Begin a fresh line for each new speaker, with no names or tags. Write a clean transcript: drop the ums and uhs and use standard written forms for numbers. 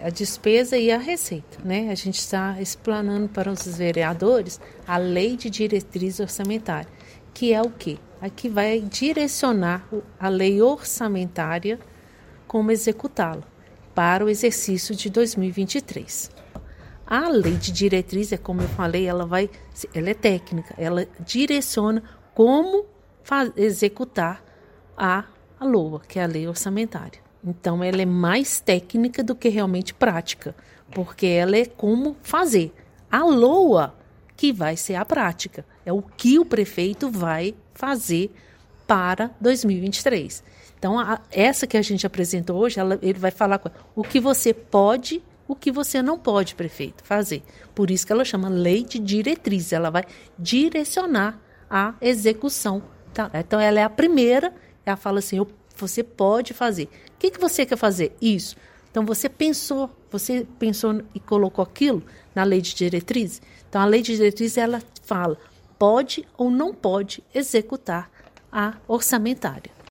a despesa e a receita, né? A gente está explanando para os vereadores a lei de diretriz orçamentária, que é o quê? A que vai direcionar a lei orçamentária como executá-la para o exercício de 2023. A lei de diretriz, como eu falei, ela é técnica, ela direciona como executar a LOA, que é a lei orçamentária. Então, ela é mais técnica do que realmente prática, porque ela é como fazer. A LOA que vai ser a prática, é o que o prefeito vai fazer para 2023. Então, essa que a gente apresentou hoje, ele vai falar o que você pode, o que você não pode, prefeito, fazer. Por isso que ela chama lei de diretriz, ela vai direcionar a execução. Tá? Então, ela é a primeira, ela fala assim, você pode fazer. O que você quer fazer? Isso. Então, você pensou e colocou aquilo na lei de diretriz? Então, a lei de diretriz, ela fala, pode ou não pode executar a orçamentária.